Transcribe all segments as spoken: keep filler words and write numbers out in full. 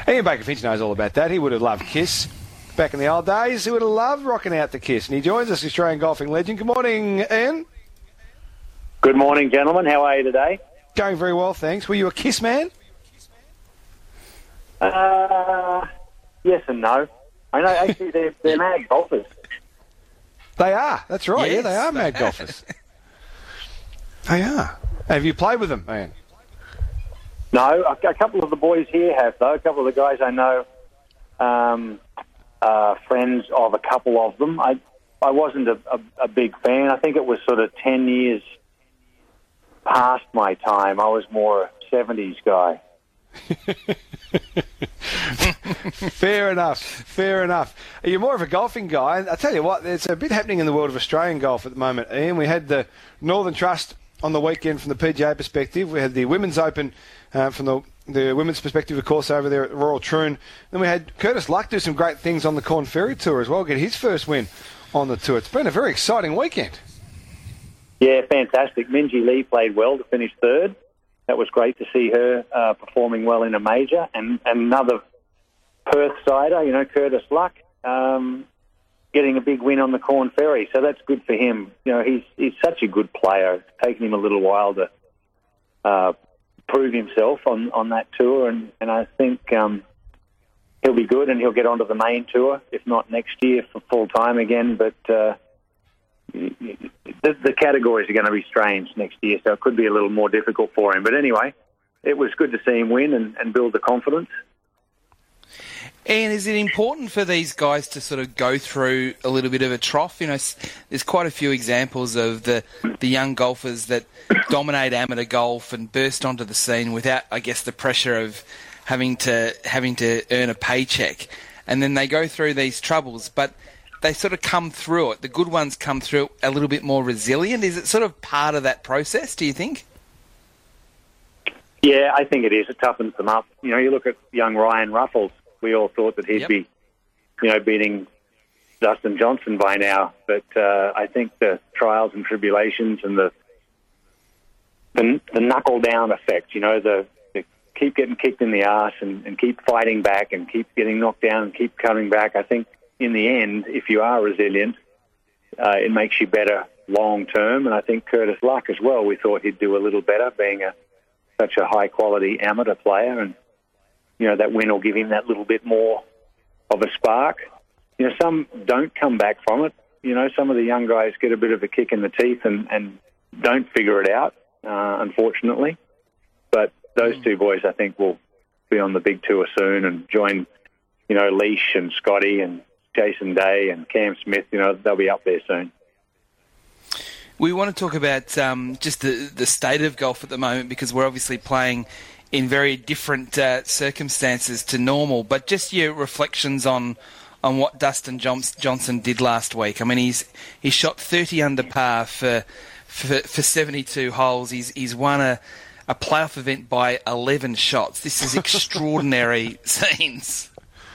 Ian Baker Finch knows all about that. He would have loved Kiss. Back in the old days, he would have loved rocking out the Kiss. And he joins us, Australian golfing legend. Good morning, Ian. Good morning, gentlemen. How are you today? Going very well, thanks. Were you a Kiss man? Uh, yes and no. I know, actually, they're, they're mad golfers. They are. That's right. Yes, yeah, they are they mad are. golfers. They are. Have you played with them, Ian? No, a, a couple of the boys here have, though. A couple of the guys I know, um, uh, friends of a couple of them. I I wasn't a, a, a big fan. I think it was sort of ten years past my time. I was more a seventies guy. Fair enough. Fair enough. You're more of a golfing guy. I tell you what, there's a bit happening in the world of Australian golf at the moment, Ian. We had the Northern Trust on the weekend from the P G A perspective. We had the Women's Open uh, from the, the women's perspective, of course, over there at Royal Troon. Then we had Curtis Luck do some great things on the Corn Ferry Tour as well, get his first win on the tour. It's been a very exciting weekend. Yeah, fantastic. Minjee Lee played well to finish third. That was great to see her uh, performing well in a major. And, and another Perth-sider, you know, Curtis Luck, um, getting a big win on the Corn Ferry. So that's good for him. You know, he's he's such a good player. It's taken him a little while to uh, prove himself on, on that tour. And, and I think um, he'll be good and he'll get onto the main tour, if not next year for full time again. But uh, the, the categories are going to be strange next year, so it could be a little more difficult for him. But anyway, it was good to see him win and, and build the confidence. And is it important for these guys to sort of go through a little bit of a trough? You know, there's quite a few examples of the, the young golfers that dominate amateur golf and burst onto the scene without, I guess, the pressure of having to having to earn a paycheck. And then they go through these troubles, but they sort of come through it. The good ones come through a little bit more resilient. Is it sort of part of that process, do you think? Yeah, I think it is. It toughens them up. You know, you look at young Ryan Ruffles. We all thought that he'd Yep. be, you know, beating Dustin Johnson by now. But uh, I think the trials and tribulations and the the, the knuckle down effect, you know, the, the keep getting kicked in the arse and, and keep fighting back and keep getting knocked down and keep coming back. I think in the end, if you are resilient, uh, it makes you better long term. And I think Curtis Luck as well, we thought he'd do a little better being a such a high quality amateur player. And you know, that win will give him that little bit more of a spark. You know, some don't come back from it. You know, some of the young guys get a bit of a kick in the teeth and, and don't figure it out, uh, unfortunately. But those two boys, I think, will be on the big tour soon and join, you know, Leash and Scotty and Jason Day and Cam Smith. You know, they'll be up there soon. We want to talk about um, just the, the state of golf at the moment because we're obviously playing in very different uh, circumstances to normal, but just your reflections on on what Dustin Johnson did last week. I mean, he's he shot thirty under par for for, for seventy-two holes. He's he's won a, a playoff event by eleven shots. This is extraordinary scenes.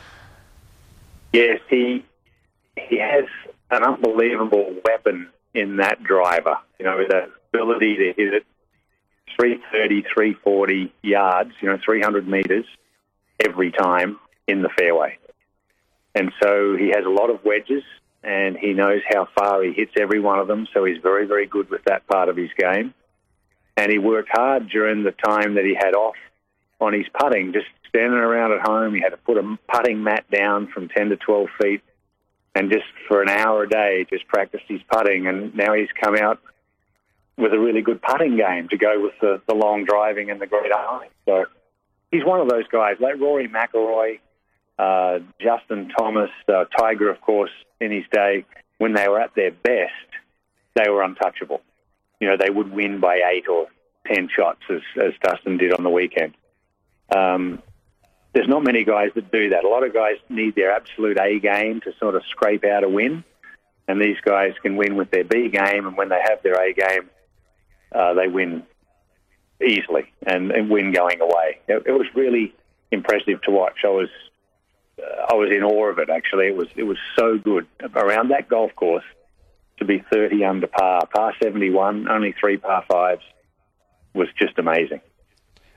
Yes, he he has an unbelievable weapon in that driver. You know, the ability to hit it three thirty, three forty yards, you know, three hundred metres every time in the fairway. And so he has a lot of wedges and he knows how far he hits every one of them, so he's very, very good with that part of his game. And he worked hard during the time that he had off on his putting, just standing around at home. He had to put a putting mat down from ten to twelve feet and just for an hour a day just practiced his putting. And now he's come out with a really good putting game to go with the, the long driving and the great ironing. So he's one of those guys, like Rory McIlroy, uh, Justin Thomas, uh, Tiger, of course, in his day. When they were at their best, they were untouchable. You know, they would win by eight or ten shots, as, as Dustin did on the weekend. Um, there's not many guys that do that. A lot of guys need their absolute A game to sort of scrape out a win, and these guys can win with their B game, and when they have their A game, Uh, they win easily and, and win going away. It, it was really impressive to watch. I was uh, I was in awe of it. Actually, it was it was so good around that golf course to be thirty under par, par seventy-one, only three par fives, was just amazing.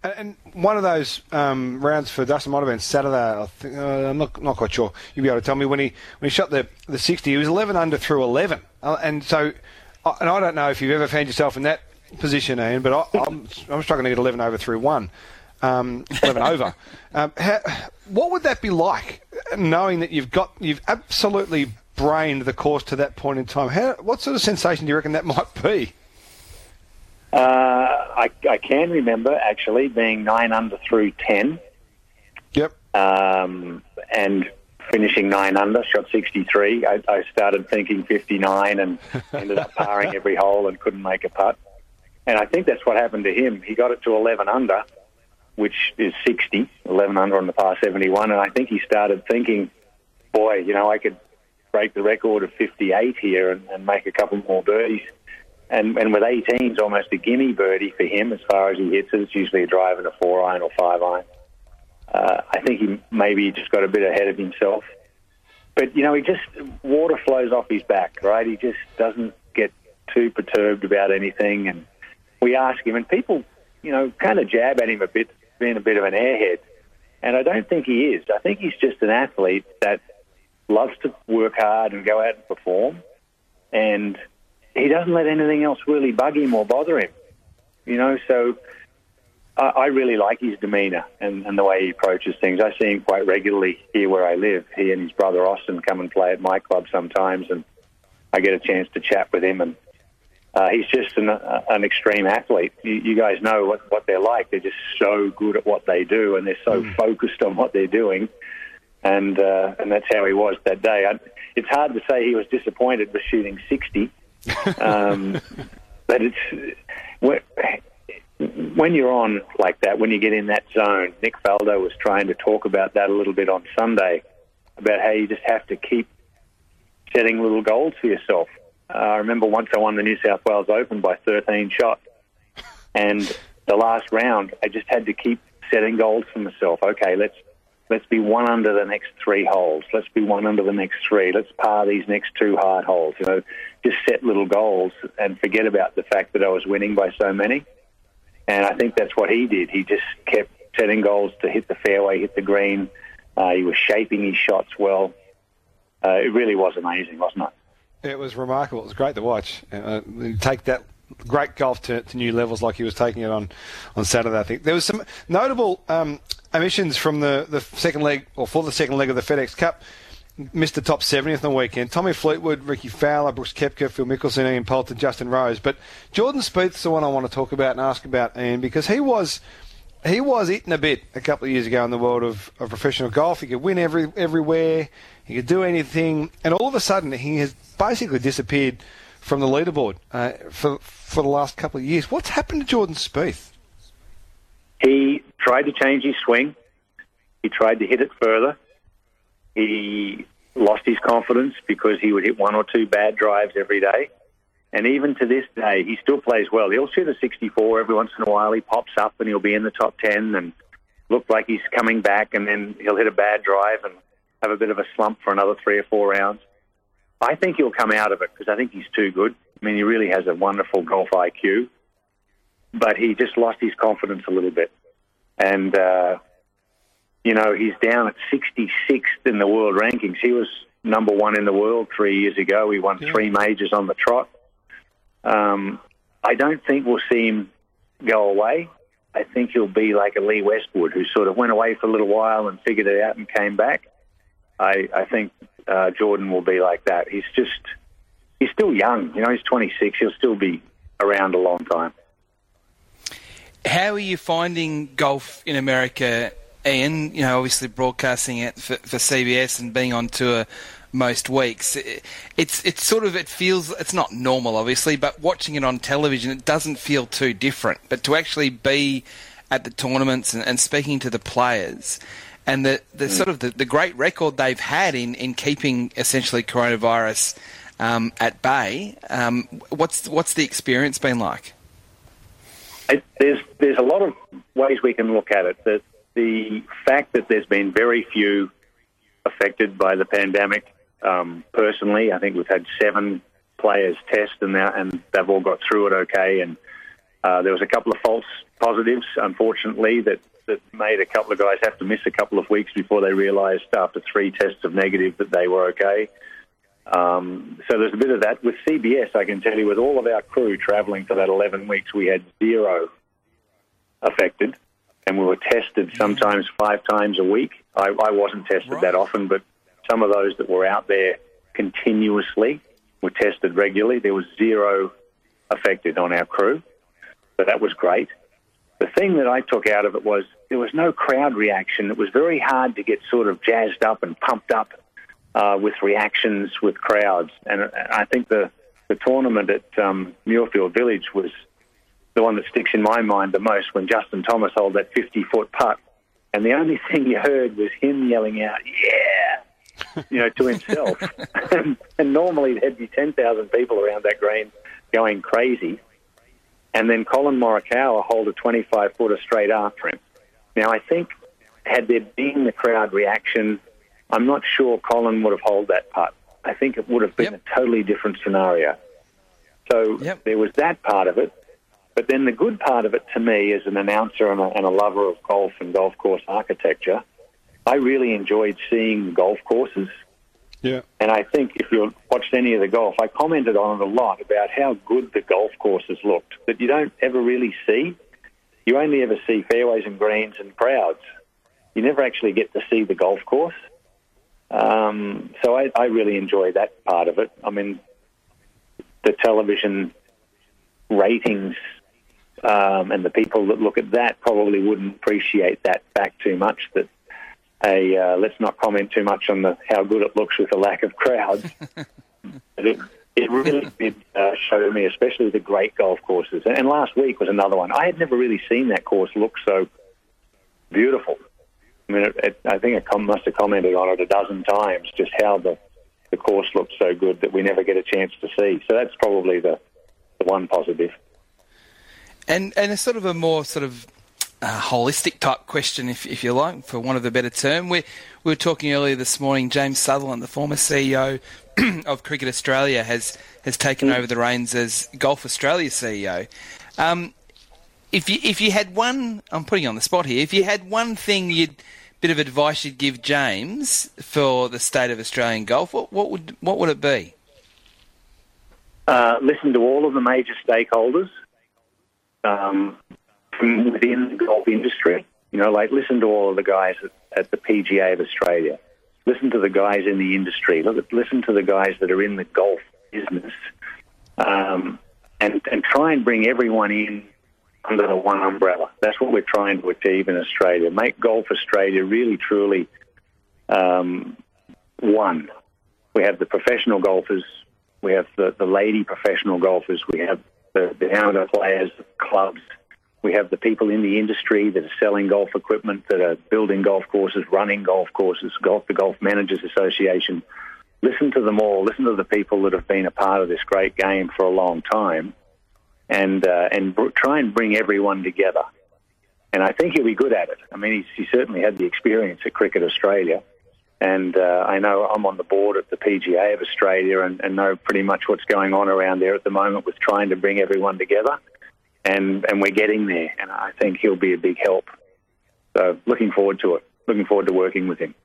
And, and one of those um, rounds for Dustin might have been Saturday. I think, uh, I'm not not quite sure. You'll be able to tell me when he when he shot the the sixty. He was eleven under through eleven, uh, and so uh, and I don't know if you've ever found yourself in that position, Ian, but I, I'm I'm struggling to get eleven over through one, um, eleven over. Um, how, what would that be like, knowing that you've got you've absolutely brained the course to that point in time? How, what sort of sensation do you reckon that might be? Uh, I, I can remember, actually, being nine under through ten. Yep. Um, and finishing nine under, shot sixty-three. I, I started thinking fifty-nine and ended up parring every hole and couldn't make a putt. And I think that's what happened to him. He got it to eleven under, which is sixty, eleven under on the par seventy-one. And I think he started thinking, boy, you know, I could break the record of fifty-eight here and, and make a couple more birdies. And, and with eighteen, it's almost a gimme birdie for him as far as he hits it. It's usually a drive and a four iron or five iron. Uh, I think he maybe just got a bit ahead of himself. But, you know, he just, water flows off his back, right? He just doesn't get too perturbed about anything. And we ask him, and people, you know, kind of jab at him a bit, being a bit of an airhead. And I don't think he is. I think he's just an athlete that loves to work hard and go out and perform. And he doesn't let anything else really bug him or bother him. You know, so I, I really like his demeanour and, and the way he approaches things. I see him quite regularly here where I live. He and his brother Austin come and play at my club sometimes, and I get a chance to chat with him. And uh, he's just an, uh, an extreme athlete. You, you guys know what, what they're like. They're just so good at what they do, and they're so mm. focused on what they're doing. And uh, and that's how he was that day. I, it's hard to say he was disappointed with shooting sixty. um, but it's when you're on like that, when you get in that zone. Nick Faldo was trying to talk about that a little bit on Sunday, about how you just have to keep setting little goals for yourself. Uh, I remember once I won the New South Wales Open by thirteen shots, and the last round I just had to keep setting goals for myself. Okay, let's let's be one under the next three holes. Let's be one under the next three. Let's par these next two hard holes. You know, just set little goals and forget about the fact that I was winning by so many. And I think that's what he did. He just kept setting goals to hit the fairway, hit the green. Uh, he was shaping his shots well. Uh, it really was amazing, wasn't it? It was remarkable. It was great to watch. Uh, take that great golf to, to new levels like he was taking it on, on Saturday, I think. There was some notable um, omissions from the, the second leg, or for the second leg of the FedEx Cup. Missed the top seventieth on the weekend. Tommy Fleetwood, Ricky Fowler, Brooks Koepka, Phil Mickelson, Ian Poulter, Justin Rose. But Jordan Spieth's the one I want to talk about and ask about, Ian, because he was he was eaten a bit a couple of years ago in the world of, of professional golf. He could win every everywhere. He could do anything. And all of a sudden, he has basically disappeared from the leaderboard uh, for, for the last couple of years. What's happened to Jordan Spieth? He tried to change his swing. He tried to hit it further. He lost his confidence because he would hit one or two bad drives every day. And even to this day, he still plays well. He'll shoot a sixty-four every once in a while. He pops up and he'll be in the top ten and look like he's coming back, and then he'll hit a bad drive and have a bit of a slump for another three or four rounds. I think he'll come out of it because I think he's too good. I mean, he really has a wonderful golf I Q. But he just lost his confidence a little bit. And, uh, you know, he's down at sixty-sixth in the world rankings. He was number one in the world three years ago. He won yeah. three majors on the trot. Um, I don't think we'll see him go away. I think he'll be like a Lee Westwood, who sort of went away for a little while and figured it out and came back. I, I think uh, Jordan will be like that. He's just, he's still young. You know, he's twenty-six. He'll still be around a long time. How are you finding golf in America, Ian? You know, obviously broadcasting it for, for C B S and being on tour most weeks. It, it's it's sort of, it feels, it's not normal, obviously, but watching it on television, it doesn't feel too different. But to actually be at the tournaments and, and speaking to the players, and the, the sort of the, the great record they've had in, in keeping essentially coronavirus um, at bay, um, what's what's the experience been like? It, there's there's a lot of ways we can look at it. The, the fact that there's been very few affected by the pandemic, um, personally, I think we've had seven players test and, and they've all got through it okay. And Uh, there was a couple of false positives, unfortunately, that, that made a couple of guys have to miss a couple of weeks before they realised after three tests of negative that they were okay. Um, so there's a bit of that. With C B S, I can tell you, with all of our crew travelling for that eleven weeks, we had zero affected, and we were tested sometimes five times a week. I, I wasn't tested Right. that often, but some of those that were out there continuously were tested regularly. There was zero affected on our crew, so that was great. The thing that I took out of it was there was no crowd reaction. It was very hard to get sort of jazzed up and pumped up uh, with reactions with crowds. And I think the, the tournament at um, Muirfield Village was the one that sticks in my mind the most, when Justin Thomas held that fifty-foot putt. And the only thing you heard was him yelling out, yeah, you know, to himself. and, and normally there'd be ten thousand people around that green going crazy. And then Colin Morikawa hold a twenty-five footer straight after him. Now, I think had there been the crowd reaction, I'm not sure Colin would have held that putt. I think it would have been yep. a totally different scenario. So yep. there was that part of it. But then the good part of it to me, as an announcer and a, and a lover of golf and golf course architecture, I really enjoyed seeing the golf courses. Yeah. And I think if you watched any of the golf, I commented on it a lot about how good the golf courses looked, that you don't ever really see. You only ever see fairways and greens and crowds. You never actually get to see the golf course. Um, so I, I really enjoy that part of it. I mean, the television ratings um, and the people that look at that probably wouldn't appreciate that fact too much, that A, uh, let's not comment too much on the how good it looks with the lack of crowds. it, it really did uh, show me, especially the great golf courses. And, and last week was another one. I had never really seen that course look so beautiful. I mean, it, it, I think I com- must have commented on it a dozen times, just how the, the course looked so good that we never get a chance to see. So that's probably the, the one positive. And and a sort of a more sort of Uh, holistic type question, if if you like, for want of a better term. We, we were talking earlier this morning, James Sutherland, the former C E O of Cricket Australia, has, has taken over the reins as Golf Australia C E O. Um, if you if you had one, I'm putting you on the spot here, if you had one thing, you'd bit of advice you'd give James for the state of Australian golf, what, what would what would it be? Uh, listen to all of the major stakeholders. Um, From within the golf industry, you know, like listen to all of the guys at, at the P G A of Australia. Listen to the guys in the industry. Listen to the guys that are in the golf business, um, and and try and bring everyone in under the one umbrella. That's what we're trying to achieve in Australia. Make Golf Australia really, truly um, one. We have the professional golfers. We have the, the lady professional golfers. We have the, the amateur players, clubs. We have the people in the industry that are selling golf equipment, that are building golf courses, running golf courses, golf the Golf Managers Association. Listen to them all. Listen to the people that have been a part of this great game for a long time, and uh, and br- try and bring everyone together. And I think he'll be good at it. I mean, he's, he certainly had the experience at Cricket Australia, and uh, I know I'm on the board at the P G A of Australia and, and know pretty much what's going on around there at the moment with trying to bring everyone together. And, and we're getting there, and I think he'll be a big help. So looking forward to it. Looking forward to working with him.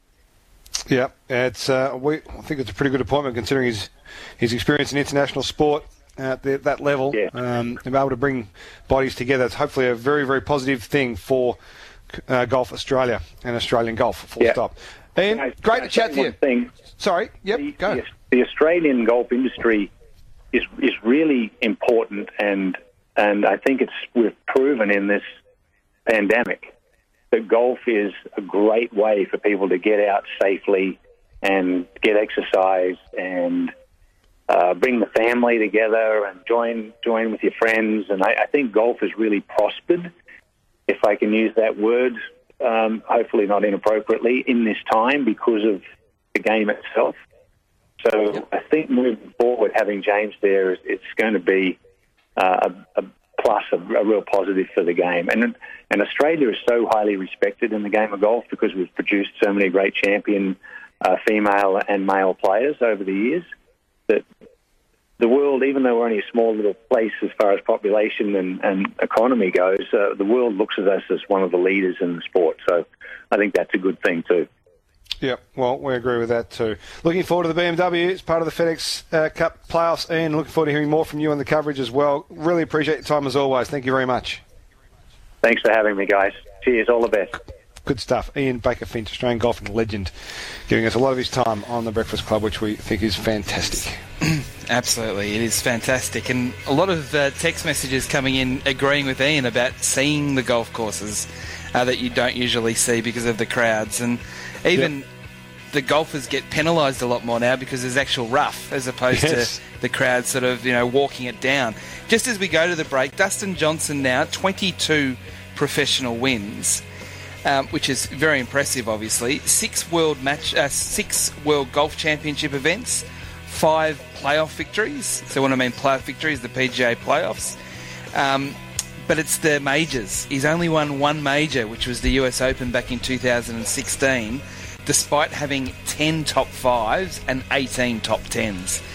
Yeah, it's. Uh, we I think it's a pretty good appointment considering his his experience in international sport at the, that level. Yeah. Um, and be able to bring bodies together. It's hopefully a very very positive thing for uh, Golf Australia and Australian golf. Full yeah. stop. Ian, you know, great to chat to you. Thing, Sorry. Yep. The, go. The, the Australian golf industry is is really important, and. And I think it's we've proven in this pandemic that golf is a great way for people to get out safely and get exercise and uh, bring the family together and join join with your friends. And I, I think golf has really prospered, if I can use that word, um, hopefully not inappropriately, in this time because of the game itself. So yep. I think moving forward, having James there, is it's going to be Uh, a, a plus, a, a real positive for the game. And and Australia is so highly respected in the game of golf because we've produced so many great champion uh, female and male players over the years that the world, even though we're only a small little place as far as population and, and economy goes, uh, the world looks at us as one of the leaders in the sport. So I think that's a good thing too. Yeah, well, we agree with that too. Looking forward to the B M W. It's part of the FedEx uh, Cup playoffs. Ian, looking forward to hearing more from you on the coverage as well. Really appreciate your time as always. Thank you very much. Thanks for having me, guys. Cheers, all the best. Good stuff. Ian Baker-Finch, Australian golfing legend, giving us a lot of his time on the Breakfast Club, which we think is fantastic. Absolutely, it is fantastic. And a lot of uh, text messages coming in agreeing with Ian about seeing the golf courses uh, that you don't usually see because of the crowds. And even yep. the golfers get penalised a lot more now because there's actual rough as opposed yes. to the crowd sort of, you know, walking it down. Just as we go to the break, Dustin Johnson now, twenty-two professional wins. Um, which is very impressive, obviously. Six world match, uh, six world golf championship events, five playoff victories. So when I mean playoff victories, the P G A playoffs. Um, but it's the majors. He's only won one major, which was the U S Open back in two thousand sixteen, despite having ten top fives and eighteen top tens.